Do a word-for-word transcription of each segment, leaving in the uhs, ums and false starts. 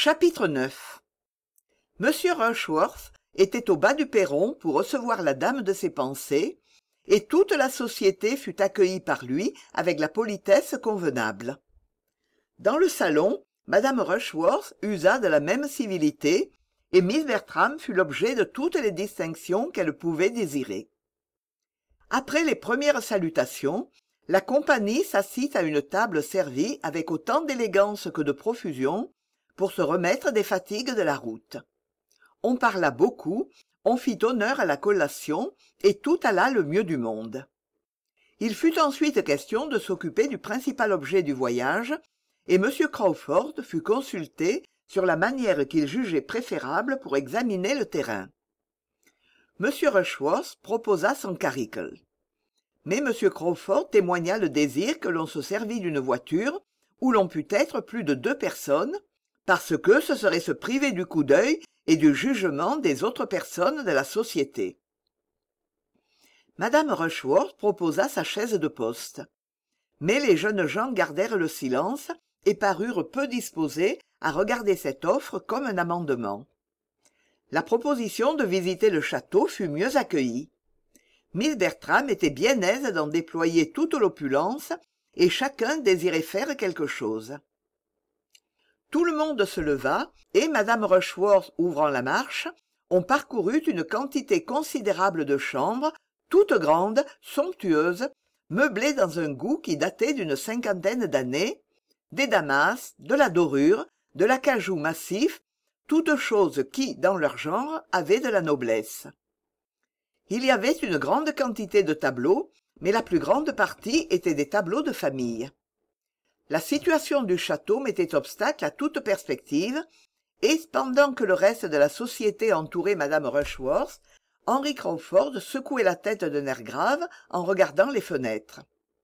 Chapitre neuf. Monsieur Rushworth était au bas du perron pour recevoir la dame de ses pensées, et toute la société fut accueillie par lui avec la politesse convenable. Dans le salon, madame Rushworth usa de la même civilité, et miss Bertram fut l'objet de toutes les distinctions qu'elle pouvait désirer. Après les premières salutations, la compagnie s'assit à une table servie avec autant d'élégance que de profusion, pour se remettre des fatigues de la route. On parla beaucoup, on fit honneur à la collation, et tout alla le mieux du monde. Il fut ensuite question de s'occuper du principal objet du voyage, et M. Crawford fut consulté sur la manière qu'il jugeait préférable pour examiner le terrain. M. Rushworth proposa son carricle. Mais M. Crawford témoigna le désir que l'on se servît d'une voiture où l'on pût être plus de deux personnes, parce que ce serait se priver du coup d'œil et du jugement des autres personnes de la société. Madame Rushworth proposa sa chaise de poste. Mais les jeunes gens gardèrent le silence et parurent peu disposés à regarder cette offre comme un amendement. La proposition de visiter le château fut mieux accueillie. Miss Bertram était bien aise d'en déployer toute l'opulence, et chacun désirait faire quelque chose. Tout le monde se leva, et madame Rushworth ouvrant la marche, on parcourut une quantité considérable de chambres, toutes grandes, somptueuses, meublées dans un goût qui datait d'une cinquantaine d'années, des damas, de la dorure, de l'acajou massif, toutes choses qui, dans leur genre, avaient de la noblesse. Il y avait une grande quantité de tableaux, mais la plus grande partie étaient des tableaux de famille. La situation du château mettait obstacle à toute perspective, et pendant que le reste de la société entourait madame Rushworth, Henry Crawford secouait la tête d'un air grave en regardant les fenêtres.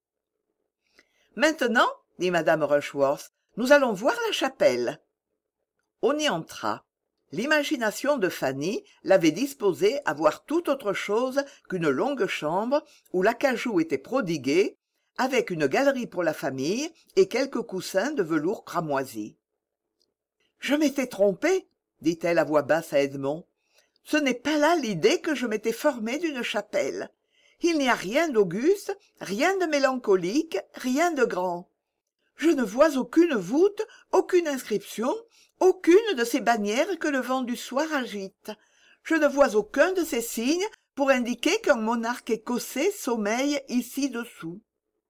« Maintenant, dit madame Rushworth, nous allons voir la chapelle. » On y entra. L'imagination de Fanny l'avait disposée à voir tout autre chose qu'une longue chambre où l'acajou était prodigué, avec une galerie pour la famille et quelques coussins de velours cramoisi. « Je m'étais trompée, dit-elle à voix basse à Edmond. « Ce n'est pas là l'idée que je m'étais formée d'une chapelle. Il n'y a rien d'auguste, rien de mélancolique, rien de grand. Je ne vois aucune voûte, aucune inscription, aucune de ces bannières que le vent du soir agite. Je ne vois aucun de ces signes pour indiquer qu'un monarque écossais sommeille ici dessous.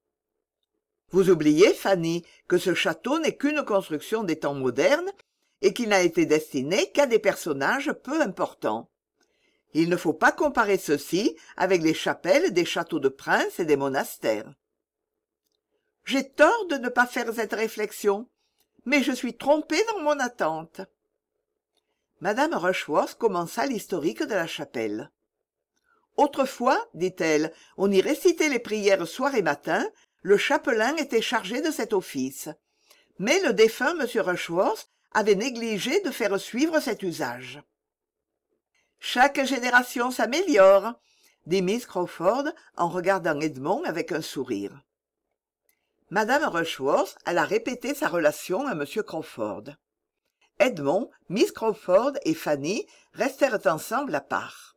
Vous oubliez, Fanny, que ce château n'est qu'une construction des temps modernes et qu'il n'a été destiné qu'à des personnages peu importants. Il ne faut pas comparer ceci avec les chapelles des châteaux de princes et des monastères. J'ai tort de ne pas faire cette réflexion, mais je suis trompée dans mon attente. Madame Rushworth commença l'historique de la chapelle. Autrefois, dit-elle, on y récitait les prières soir et matin, le chapelain était chargé de cet office. Mais le défunt M. Rushworth avait négligé de faire suivre cet usage. Chaque génération s'améliore, dit miss Crawford en regardant Edmond avec un sourire. Madame Rushworth alla répéter sa relation à M. Crawford. Edmond, miss Crawford et Fanny restèrent ensemble à part.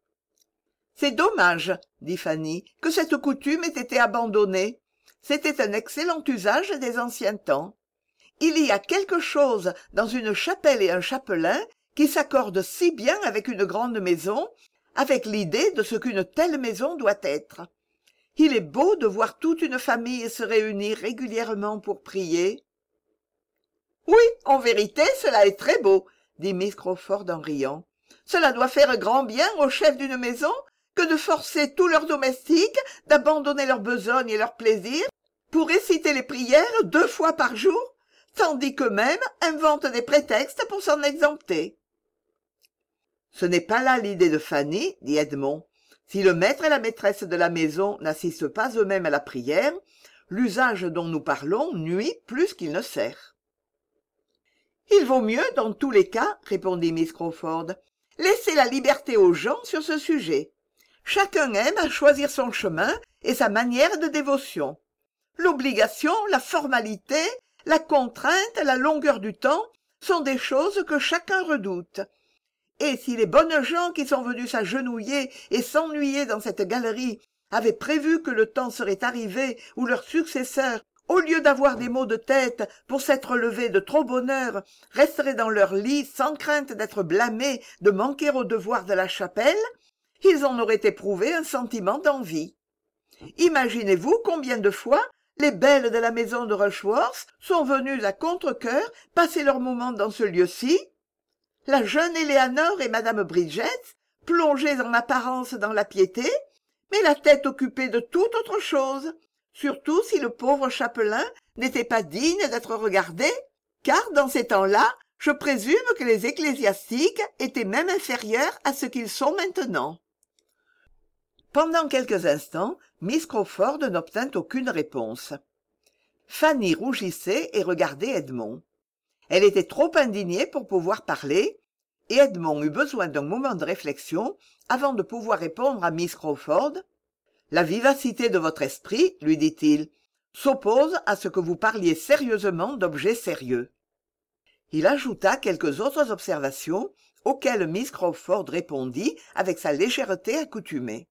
« C'est dommage, dit Fanny, que cette coutume ait été abandonnée. C'était un excellent usage des anciens temps. Il y a quelque chose dans une chapelle et un chapelain qui s'accorde si bien avec une grande maison, avec l'idée de ce qu'une telle maison doit être. Il est beau de voir toute une famille se réunir régulièrement pour prier. »« Oui, en vérité, cela est très beau, » dit miss Crawford en riant. « Cela doit faire grand bien au chef d'une maison que de forcer tous leurs domestiques d'abandonner leurs besognes et leurs plaisirs pour réciter les prières deux fois par jour, tandis qu'eux-mêmes inventent des prétextes pour s'en exempter. »« Ce n'est pas là l'idée de Fanny, » dit Edmond. « Si le maître et la maîtresse de la maison n'assistent pas eux-mêmes à la prière, l'usage dont nous parlons nuit plus qu'il ne sert. »« Il vaut mieux, dans tous les cas, répondit miss Crawford, laisser la liberté aux gens sur ce sujet. Chacun aime à choisir son chemin et sa manière de dévotion. L'obligation, la formalité, la contrainte, la longueur du temps sont des choses que chacun redoute. Et si les bonnes gens qui sont venus s'agenouiller et s'ennuyer dans cette galerie avaient prévu que le temps serait arrivé où leurs successeurs, au lieu d'avoir des maux de tête pour s'être levés de trop bonne heure, resteraient dans leur lit sans crainte d'être blâmés de manquer au devoir de la chapelle, ils en auraient éprouvé un sentiment d'envie. Imaginez-vous combien de fois les belles de la maison de Rushworth sont venues à contre-cœur passer leurs moments dans ce lieu-ci. La jeune Éléanore et madame Bridget, plongées en apparence dans la piété, mais la tête occupée de toute autre chose, surtout si le pauvre chapelain n'était pas digne d'être regardé, car dans ces temps-là, je présume que les ecclésiastiques étaient même inférieurs à ce qu'ils sont maintenant. Pendant quelques instants, Miss Crawford n'obtint aucune réponse. Fanny rougissait et regardait Edmond. Elle était trop indignée pour pouvoir parler, et Edmond eut besoin d'un moment de réflexion avant de pouvoir répondre à Miss Crawford. « La vivacité de votre esprit, lui dit-il, s'oppose à ce que vous parliez sérieusement d'objets sérieux. » Il ajouta quelques autres observations auxquelles Miss Crawford répondit avec sa légèreté accoutumée.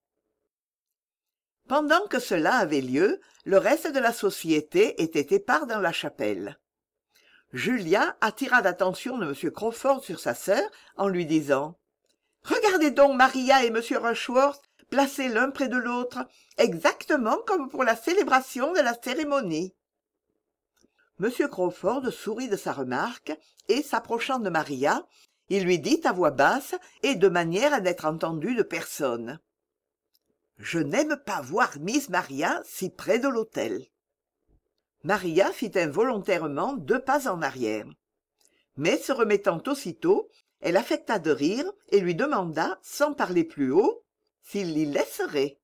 Pendant que cela avait lieu, le reste de la société était épars dans la chapelle. Julia attira l'attention de M. Crawford sur sa sœur en lui disant « Regardez donc Maria et M. Rushworth placés l'un près de l'autre, exactement comme pour la célébration de la cérémonie. » M. Crawford sourit de sa remarque et, s'approchant de Maria, il lui dit à voix basse et de manière à n'être entendu de personne. « Je n'aime pas voir Miss Maria si près de l'autel. » Maria fit involontairement deux pas en arrière. Mais se remettant aussitôt, elle affecta de rire et lui demanda, sans parler plus haut, s'il l'y laisserait.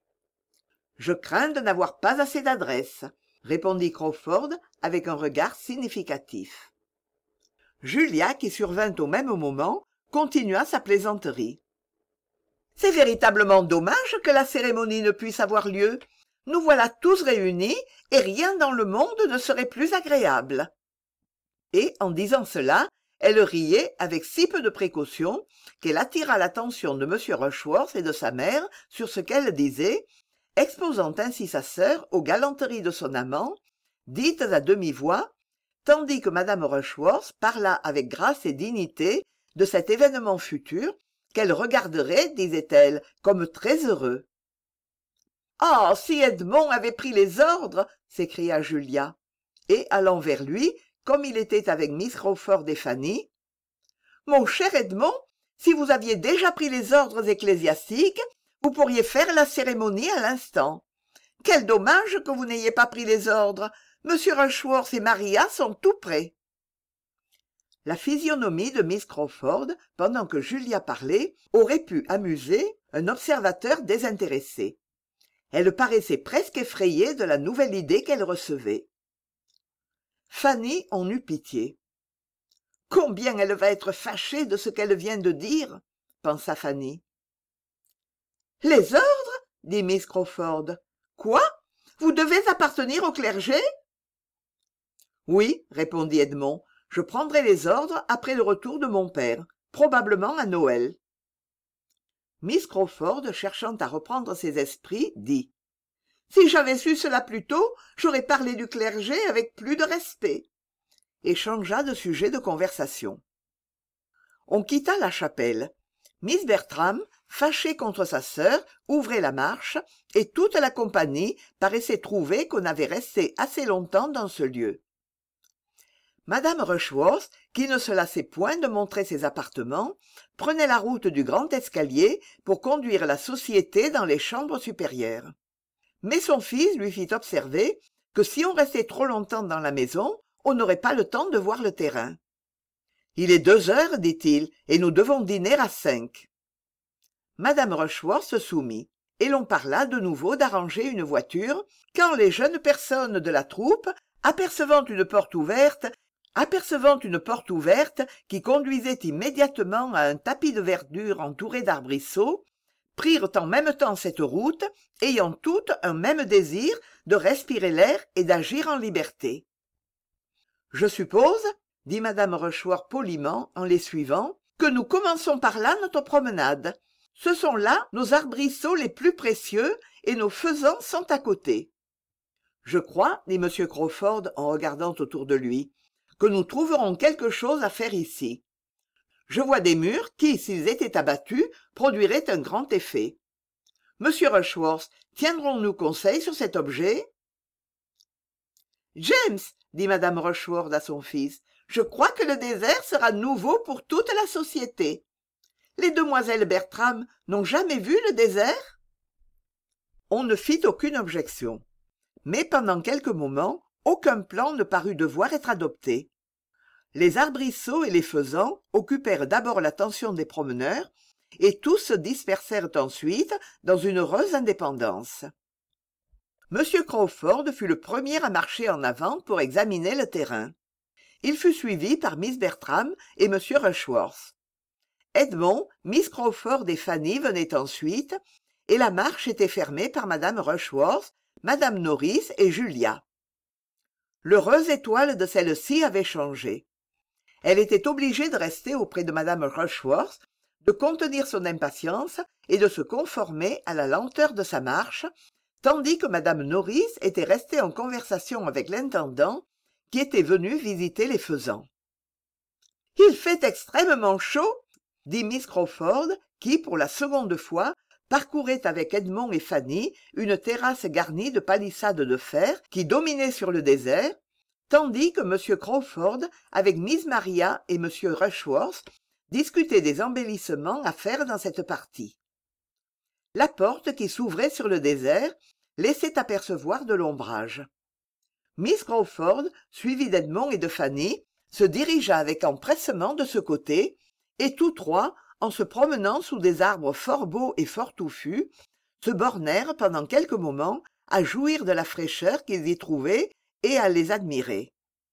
« Je crains de n'avoir pas assez d'adresse, » répondit Crawford avec un regard significatif. Julia, qui survint au même moment, continua sa plaisanterie. « C'est véritablement dommage que la cérémonie ne puisse avoir lieu. Nous voilà tous réunis et rien dans le monde ne serait plus agréable. » Et en disant cela, elle riait avec si peu de précaution qu'elle attira l'attention de M. Rushworth et de sa mère sur ce qu'elle disait, exposant ainsi sa sœur aux galanteries de son amant, dites à demi-voix, tandis que Mme Rushworth parla avec grâce et dignité de cet événement futur qu'elle regarderait, disait-elle, comme très heureux. « Ah, si Edmond avait pris les ordres !» s'écria Julia. Et, allant vers lui, comme il était avec Miss Crawford et Fanny, « Mon cher Edmond, si vous aviez déjà pris les ordres ecclésiastiques, vous pourriez faire la cérémonie à l'instant. Quel dommage que vous n'ayez pas pris les ordres. Monsieur Rushworth et Maria sont tout prêts. » La physionomie de Miss Crawford, pendant que Julia parlait, aurait pu amuser un observateur désintéressé. Elle paraissait presque effrayée de la nouvelle idée qu'elle recevait. Fanny en eut pitié. « Combien elle va être fâchée de ce qu'elle vient de dire !» pensa Fanny. « Les ordres ?» dit Miss Crawford. « Quoi ? Vous devez appartenir au clergé ?»« Oui, » répondit Edmond, « je prendrai les ordres après le retour de mon père, probablement à Noël. » Miss Crawford, cherchant à reprendre ses esprits, dit « Si j'avais su cela plus tôt, j'aurais parlé du clergé avec plus de respect. » et changea de sujet de conversation. On quitta la chapelle. Miss Bertram, fâchée contre sa sœur, ouvrait la marche, et toute la compagnie paraissait trouver qu'on avait resté assez longtemps dans ce lieu. Madame Rushworth, qui ne se lassait point de montrer ses appartements, prenait la route du grand escalier pour conduire la société dans les chambres supérieures. Mais son fils lui fit observer que si on restait trop longtemps dans la maison, on n'aurait pas le temps de voir le terrain. « Il est deux heures, dit-il, et nous devons dîner à cinq. » Madame Rushworth se soumit, et l'on parla de nouveau d'arranger une voiture, quand les jeunes personnes de la troupe, apercevant une porte ouverte, apercevant une porte ouverte qui conduisait immédiatement à un tapis de verdure entouré d'arbrisseaux, prirent en même temps cette route, ayant toutes un même désir de respirer l'air et d'agir en liberté. « Je suppose, » dit madame Rochefort poliment en les suivant, que nous commençons par là notre promenade. Ce sont là nos arbrisseaux les plus précieux, et nos faisans sont à côté. Je crois, dit m Crawford en regardant autour de lui, que nous trouverons quelque chose à faire ici. Je vois des murs qui, s'ils étaient abattus, produiraient un grand effet. Monsieur Rushworth, tiendrons-nous conseil sur cet objet? James, dit madame Rushworth à son fils, je crois que le désert sera nouveau pour toute la société. Les demoiselles Bertram n'ont jamais vu le désert? On ne fit aucune objection. Mais pendant quelques moments, aucun plan ne parut devoir être adopté. Les arbrisseaux et les faisans occupèrent d'abord l'attention des promeneurs, et tous se dispersèrent ensuite dans une heureuse indépendance. M. Crawford fut le premier à marcher en avant pour examiner le terrain. Il fut suivi par miss Bertram et m Rushworth. Edmond, miss Crawford et Fanny venaient ensuite, et la marche était fermée par madame Rushworth, madame Norris et Julia. L'heureuse étoile de celle-ci avait changé. Elle était obligée de rester auprès de madame Rushworth, de contenir son impatience et de se conformer à la lenteur de sa marche, tandis que madame Norris était restée en conversation avec l'intendant, qui était venu visiter les faisans. « Il fait extrêmement chaud, » dit miss Crawford, qui, pour la seconde fois, parcourait avec Edmond et Fanny une terrasse garnie de palissades de fer qui dominait sur le désert, tandis que m Crawford, avec miss Maria et m Rushworth, discutait des embellissements à faire dans cette partie. La porte qui s'ouvrait sur le désert laissait apercevoir de l'ombrage. miss Crawford, suivie d'Edmond et de Fanny, se dirigea avec empressement de ce côté, et tous trois, en se promenant sous des arbres fort beaux et fort touffus, se bornèrent pendant quelques moments à jouir de la fraîcheur qu'ils y trouvaient et à les admirer.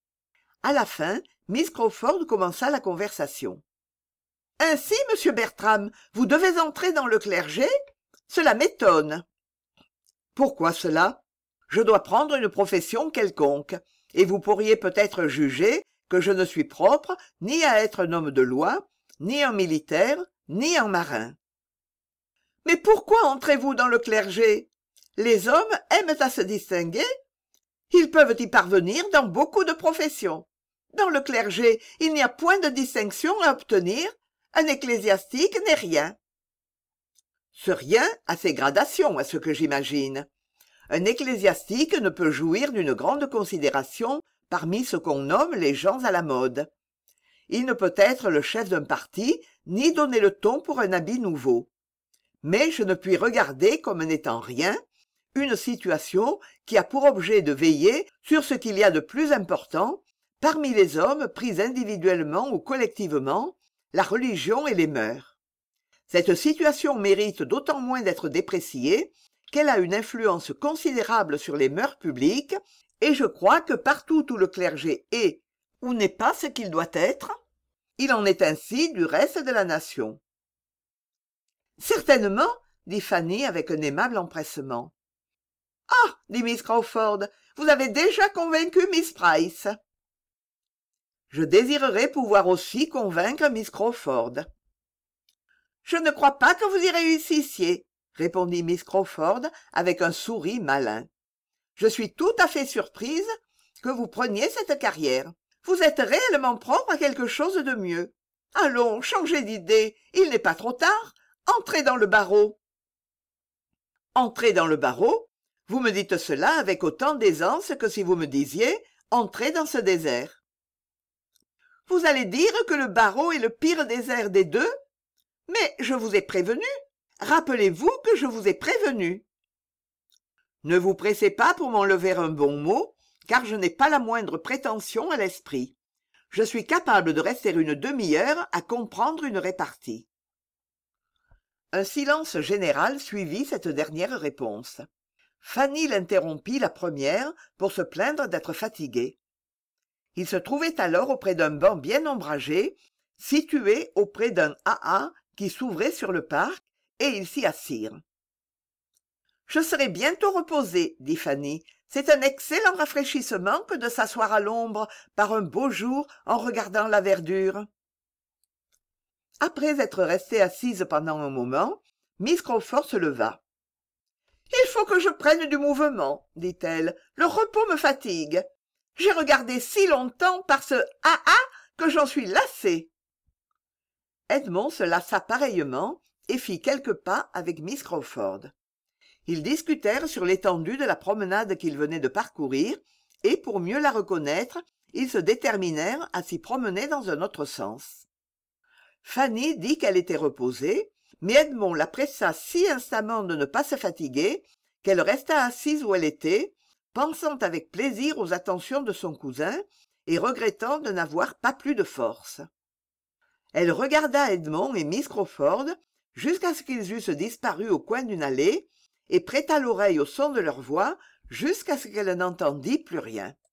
À la fin, miss Crawford commença la conversation. « Ainsi, monsieur Bertram, vous devez entrer dans le clergé? Cela m'étonne. »« Pourquoi cela? Je dois prendre une profession quelconque, et vous pourriez peut-être juger que je ne suis propre ni à être un homme de loi, ni un militaire, ni un marin. »« Mais pourquoi entrez-vous dans le clergé? Les hommes aiment à se distinguer. Ils peuvent y parvenir dans beaucoup de professions. Dans le clergé, il n'y a point de distinction à obtenir. Un ecclésiastique n'est rien. » Ce rien a ses gradations, à ce que j'imagine. Un ecclésiastique ne peut jouir d'une grande considération parmi ce qu'on nomme les gens à la mode. Il ne peut être le chef d'un parti, ni donner le ton pour un habit nouveau. Mais je ne puis regarder comme n'étant rien une situation qui a pour objet de veiller sur ce qu'il y a de plus important parmi les hommes pris individuellement ou collectivement, la religion et les mœurs. Cette situation mérite d'autant moins d'être dépréciée qu'elle a une influence considérable sur les mœurs publiques, et je crois que partout où le clergé est ou n'est pas ce qu'il doit être, il en est ainsi du reste de la nation. « Certainement, » dit Fanny avec un aimable empressement. « Ah, dit miss Crawford, vous avez déjà convaincu miss Price. »« Je désirerais pouvoir aussi convaincre miss Crawford. »« Je ne crois pas que vous y réussissiez, » répondit miss Crawford avec un sourire malin. « Je suis tout à fait surprise que vous preniez cette carrière. Vous êtes réellement propre à quelque chose de mieux. Allons, changez d'idée, il n'est pas trop tard. Entrez dans le barreau. » « Entrez dans le barreau? Vous me dites cela avec autant d'aisance que si vous me disiez « Entrez dans ce désert. » Vous allez dire que le barreau est le pire désert des deux? Mais je vous ai prévenu. Rappelez-vous que je vous ai prévenu. Ne vous pressez pas pour m'enlever un bon mot, car je n'ai pas la moindre prétention à l'esprit. Je suis capable de rester une demi-heure à comprendre une répartie. Un silence général suivit cette dernière réponse. Fanny l'interrompit la première pour se plaindre d'être fatiguée. Il se trouvait alors auprès d'un banc bien ombragé, situé auprès d'un haha qui s'ouvrait sur le parc, et ils s'y assirent. « Je serai bientôt reposée, dit Fanny, c'est un excellent rafraîchissement que de s'asseoir à l'ombre par un beau jour en regardant la verdure. Après être restée assise pendant un moment, miss Crawford se leva. Il faut que je prenne du mouvement, dit-elle. Le repos me fatigue. J'ai regardé si longtemps par ce ah ah que j'en suis lassée. Edmond se lassa pareillement et fit quelques pas avec miss Crawford. Ils discutèrent sur l'étendue de la promenade qu'ils venaient de parcourir, et pour mieux la reconnaître, ils se déterminèrent à s'y promener dans un autre sens. Fanny dit qu'elle était reposée, mais Edmond la pressa si instamment de ne pas se fatiguer qu'elle resta assise où elle était, pensant avec plaisir aux attentions de son cousin et regrettant de n'avoir pas plus de force. Elle regarda Edmond et miss Crawford jusqu'à ce qu'ils eussent disparu au coin d'une allée et prêta l'oreille au son de leur voix jusqu'à ce qu'elle n'entendît plus rien.